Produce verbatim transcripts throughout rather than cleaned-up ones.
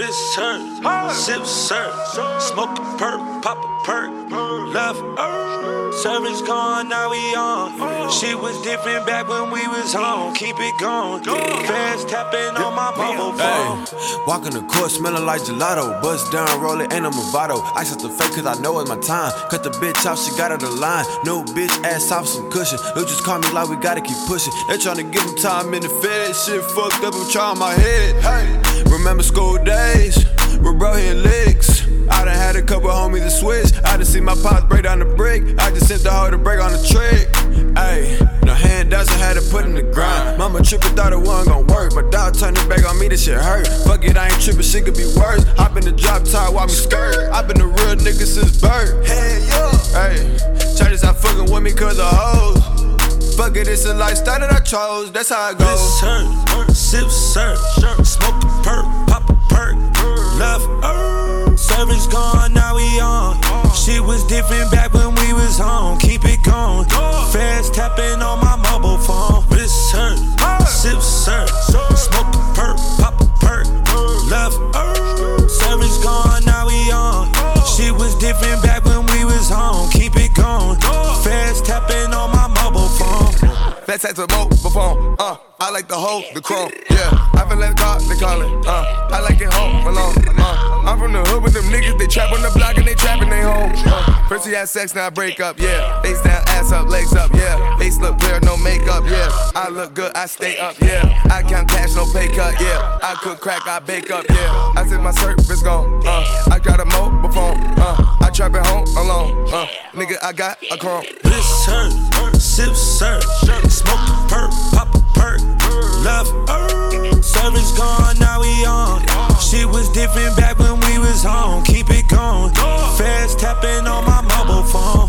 Wrist hurt, sip serve, smoke a perk, pop a perk, left earth. Service gone, now we on. Shit was different back when we was home. Keep it going. Fast tapping on my mobile phone. Hey, walking the court smelling like gelato. Bust down, roll it, ain't a Movado. I set the fake cause I know it's my time. Cut the bitch off, she got her the line. No bitch ass off some cushion. They just call me like we gotta keep pushing. They tryna give them time in the fed. Shit fucked up, I'm trying my head. Hey, remember school days? We're bro hitting licks. I done had a couple homies to switch. I done see my pops break down the brick. I just sent the hoe to break on the trick. Ayy, no handouts, I had to put in the grind. Mama trippin', thought it wasn't gon' work, but dog turned it back on me, this shit hurt. Fuck it, I ain't trippin', shit could be worse. Hop in the drop top, watch me skirt. I been a real nigga since birth. Hell yeah. Ayy, charges not fucking with me cause of hoes. Fuck it, it's a lifestyle that I chose, that's how it goes. Wrist hurt, sip serve, smoke a perk, pop a perk, left earth. Service gone, now we on. Shit was different back when we was home. Keep it going. Fast tapping on my mobile phone. Wrist hurt, sip serve, smoke a perk, pop a perk, left earth. Service gone, now we on. Shit was different back when we was home. Keep it going. Fast tapping on my mobile phone. Fast tap to the mobile phone. Uh, I like the hoe, the chrome. Yeah, I feel like God, they call it. Uh, I like it home alone. Uh, I'm from the hood with them niggas, they trap on the block and they trapping they home. Uh, first we had sex, now I break up, yeah. Face down, ass up, legs up, yeah. Face look clear, no makeup, yeah. I look good, I stay up, yeah. I count cash, no pay cut, yeah. I cook crack, I bake up, yeah. I said my surface gone, uh. I got a mobile phone, uh. I trap at home alone, uh. Nigga, I got a chrome. Wrist hurt, sip serve, smoke a perk, pop a perk, left earth. Service gone, now we on. Shit was different back when we was home. Keep it going. Fast tapping on my mobile phone.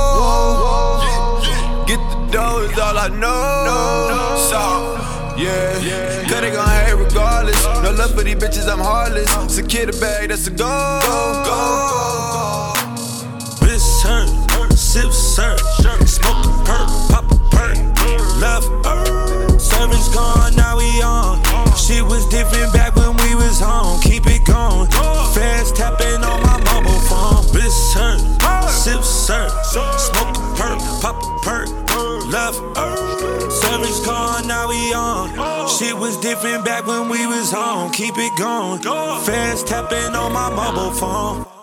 Whoa, get the dough is all I know. So, yeah, cause they gon' hate regardless. No love for these bitches, I'm heartless. Secure the bag, that's a go. Wrist hurt, sip serve, smoke a perk, pop a perk, left earth. Service gone, now we on. Shit was different back when we was home. Keep it going. Fast tapping on my mobile phone. Wrist hurt, sip serve, smoke a perk, pop a perk, left earth. Service gone, now we on. Shit was different back when we was home. Keep it going. Fast tapping on my mobile phone.